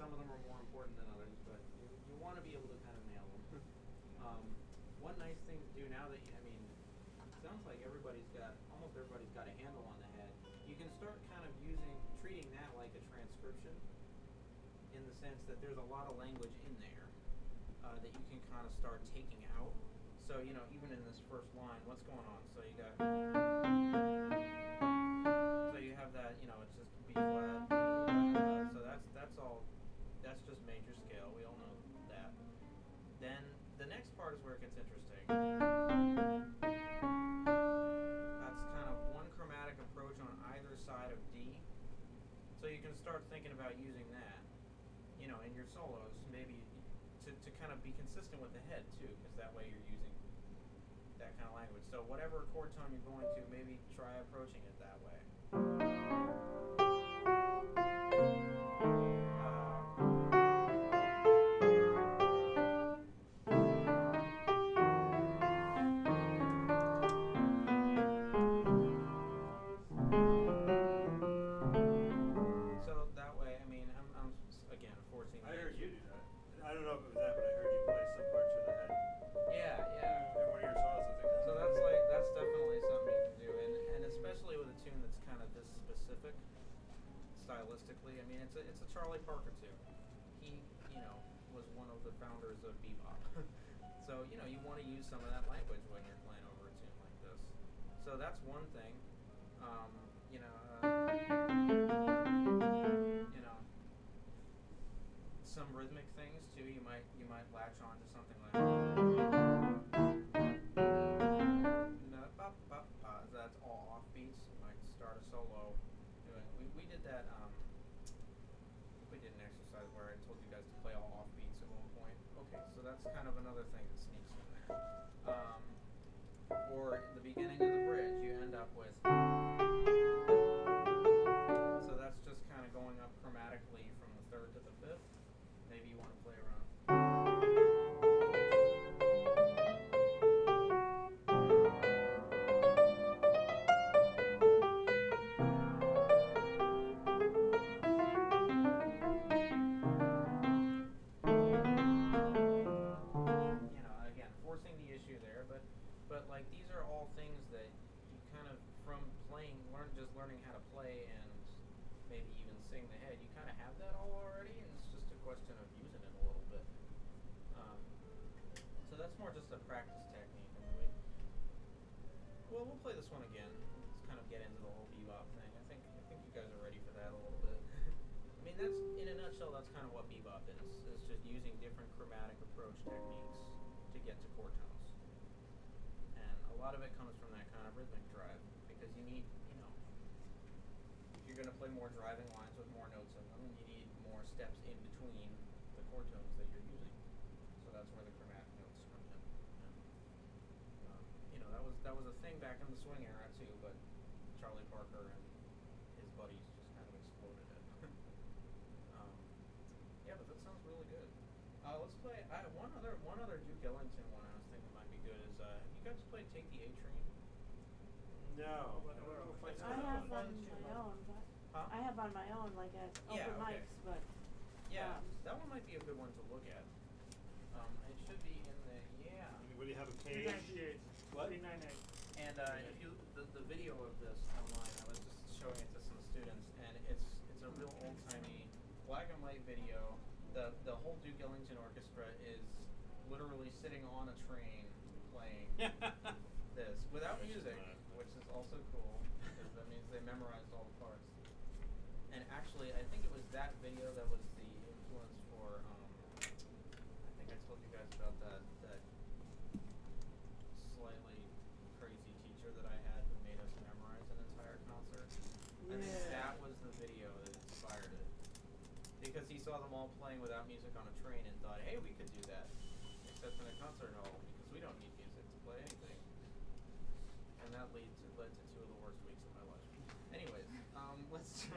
some of them are more important than others, but you want to be able to kind of nail them. One nice thing to do now that it sounds like almost everybody's got a handle on the head. You can start kind of treating that like a transcription, in the sense that there's a lot of language in there that you can kind of start taking out. So even in this first line, what's going on? So you got, so you have that, it's just B flat. So that's just major scale. We all know that. Then the next part is where it gets interesting. That's kind of one chromatic approach on either side of D. So you can start thinking about using that, in your solos, maybe to kind of be consistent with the head too, because that way you're using that kind of language. So whatever chord tone you're going to, maybe try approaching it that way. So that way, I'm again forcing. I heard you do that. I don't know if it was that, but I heard you play some parts of the head. Yeah. In one of your songs, I think. So that's definitely something you can do, and especially with a tune that's kind of this specific stylistically. It's a Charlie Parker tune. He was one of the founders of bebop. So you want to use some of that language when you're playing over a tune like this. So that's one thing. Some rhythmic things too. You might latch on to something like. That's all off beats. You might start a solo doing. We did that. We did an exercise where I told you guys to play all off beats at one point. Okay, so that's kind of another thing that sneaks in there. Or the beginning of the bridge, you end up with. So that's just kind of going up chromatically from the third to the fifth. Maybe you want to play around. Again, forcing the issue there, but like these are all things that you kind of from playing, learning how to play and maybe even sing the head. You kind of have that all already, and it's just a question of using it a little bit. So that's more just a practice technique. We'll play this one again. Let's kind of get into the whole bebop thing. I think you guys are ready for that a little bit. That's in a nutshell. That's kind of what bebop is. It's just using different chromatic approach techniques to get to chord tones. And a lot of it comes from that kind of rhythmic drive, because you need, if you're going to play more driving lines with more notes in them, you need more steps in between the chord tones that you're using. So that's where the chromatic notes come in. And, that was a thing back in the swing era too, but Charlie Parker and his buddies just kind of exploded it. Yeah, but that sounds really good. Let's play one other Duke Ellington one I was thinking might be good is have you guys played Take the A Train? No. I have on my own, but I have on my own like at open mics, but that one might be a good one to look at. It should be in the What do you have a page? 398. What? 398. And if you the video of this online, I was just showing it to some students, and it's a real old timey black and white video. The whole Duke Ellington Orchestra is literally sitting on a train playing this without music, which is also cool because that means they memorized all the parts. And actually, I think it was that video that was the influence for. I think I told you guys about that slightly crazy teacher that I had who made us memorize an entire concert. I think that was the video that inspired it. Because he saw them all playing without music on a train and thought, hey, we could do that. Except in a concert hall, because we don't need music to play anything. And that led to two of the worst weeks of my life. Anyways, let's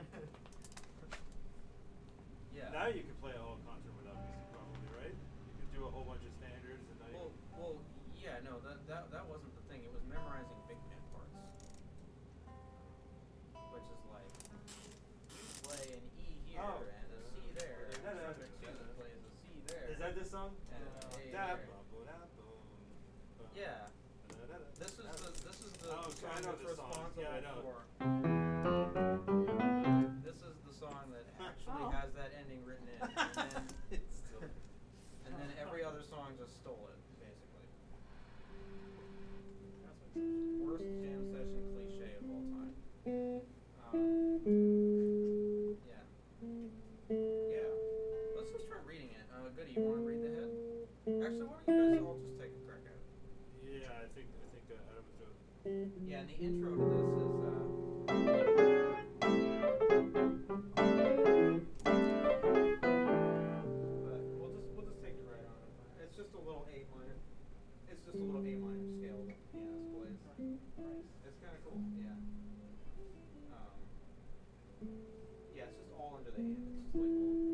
yeah. Now you can play a whole concert without music probably, right? You can do a whole bunch of standards and now that wasn't the thing. It was memorizing big band parts. Which is like, you play an E here and a C there. No, Is that this song? Yeah. This is the Oh, song I know that's this song. responsible Yeah, I know. for. This is the song that actually Oh. has that ending written in, and then every other song just stole it, basically. That's my worst jam session cliche of all time. Yeah. Yeah. Let's just try reading it. Goody, you want to read the head? Actually, why don't you guys all just take a crack at it? Yeah, I think Adam was doing. Yeah, and the intro to this is but we'll just take it right on. It's just a little A minor. It's just a little A minor scale that the pianist plays. It's kind of cool. Yeah. Yeah, it's just all under the hand. It's just like